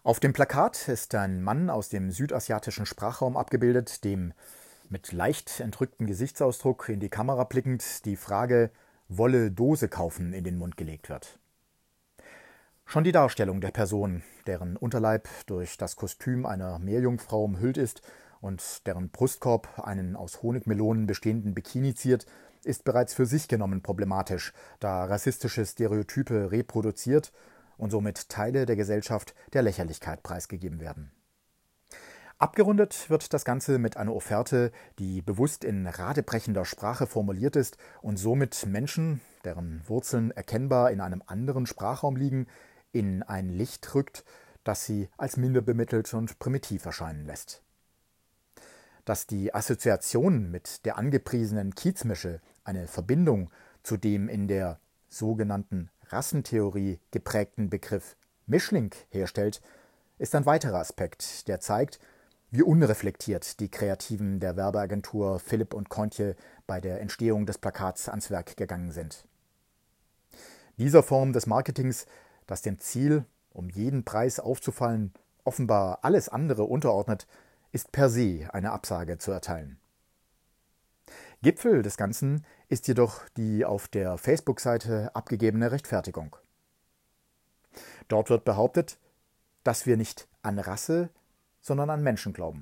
Auf dem Plakat ist ein Mann aus dem südasiatischen Sprachraum abgebildet, dem mit leicht entrücktem Gesichtsausdruck in die Kamera blickend die Frage „Wolle Dose kaufen" in den Mund gelegt wird. Schon die Darstellung der Person, deren Unterleib durch das Kostüm einer Meerjungfrau umhüllt ist und deren Brustkorb einen aus Honigmelonen bestehenden Bikini ziert, ist bereits für sich genommen problematisch, da rassistische Stereotype reproduziert und somit Teile der Gesellschaft der Lächerlichkeit preisgegeben werden. Abgerundet wird das Ganze mit einer Offerte, die bewusst in radebrechender Sprache formuliert ist und somit Menschen, deren Wurzeln erkennbar in einem anderen Sprachraum liegen, in ein Licht rückt, das sie als minder bemittelt und primitiv erscheinen lässt. Dass die Assoziation mit der angepriesenen Kiezmische eine Verbindung zu dem in der sogenannten Rassentheorie geprägten Begriff Mischling herstellt, ist ein weiterer Aspekt, der zeigt, wie unreflektiert die Kreativen der Werbeagentur Philipp und Kontje bei der Entstehung des Plakats ans Werk gegangen sind. Dieser Form des Marketings, das dem Ziel, um jeden Preis aufzufallen, offenbar alles andere unterordnet, ist per se eine Absage zu erteilen. Gipfel des Ganzen ist jedoch die auf der Facebook-Seite abgegebene Rechtfertigung. Dort wird behauptet, dass wir nicht an Rasse, sondern an Menschen glauben.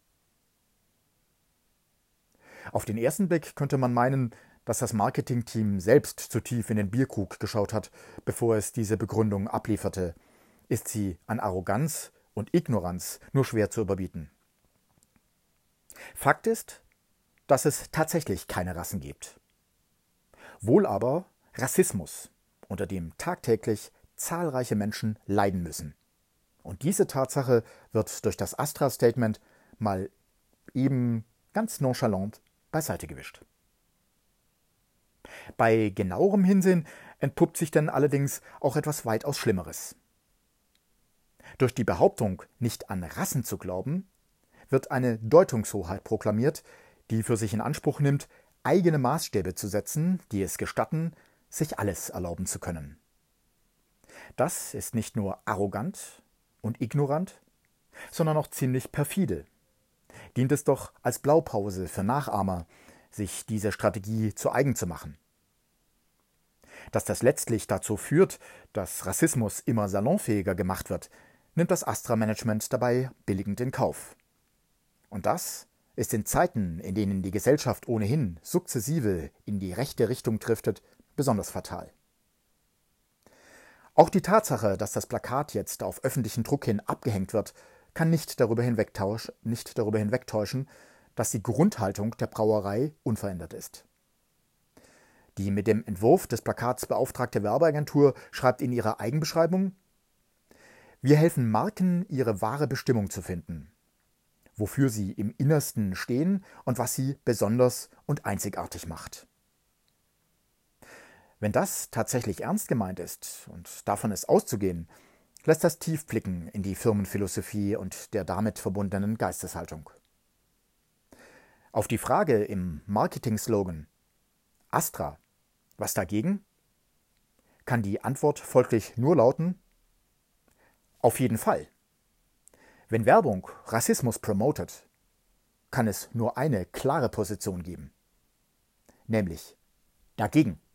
Auf den ersten Blick könnte man meinen, dass das Marketingteam selbst zu tief in den Bierkrug geschaut hat, bevor es diese Begründung ablieferte. Ist sie an Arroganz und Ignoranz nur schwer zu überbieten. Fakt ist, dass es tatsächlich keine Rassen gibt. Wohl aber Rassismus, unter dem tagtäglich zahlreiche Menschen leiden müssen. Und diese Tatsache wird durch das Astra-Statement mal eben ganz nonchalant beiseite gewischt. Bei genauerem Hinsehen entpuppt sich dann allerdings auch etwas weitaus Schlimmeres. Durch die Behauptung, nicht an Rassen zu glauben, wird eine Deutungshoheit proklamiert, die für sich in Anspruch nimmt, eigene Maßstäbe zu setzen, die es gestatten, sich alles erlauben zu können. Das ist nicht nur arrogant und ignorant, sondern auch ziemlich perfide. Dient es doch als Blaupause für Nachahmer, sich diese Strategie zu eigen zu machen. Dass das letztlich dazu führt, dass Rassismus immer salonfähiger gemacht wird, nimmt das Astra-Management dabei billigend in Kauf. Und das ist in Zeiten, in denen die Gesellschaft ohnehin sukzessive in die rechte Richtung driftet, besonders fatal. Auch die Tatsache, dass das Plakat jetzt auf öffentlichen Druck hin abgehängt wird, kann nicht darüber hinwegtäuschen, dass die Grundhaltung der Brauerei unverändert ist. Die mit dem Entwurf des Plakats beauftragte Werbeagentur schreibt in ihrer Eigenbeschreibung: Wir helfen Marken, ihre wahre Bestimmung zu finden, wofür sie im Innersten stehen und was sie besonders und einzigartig macht. Wenn das tatsächlich ernst gemeint ist, und davon ist auszugehen, lässt das tief blicken in die Firmenphilosophie und der damit verbundenen Geisteshaltung. Auf die Frage im Marketing-Slogan Astra, was dagegen? Kann die Antwort folglich nur lauten: Auf jeden Fall. Wenn Werbung Rassismus promotet, kann es nur eine klare Position geben, nämlich dagegen.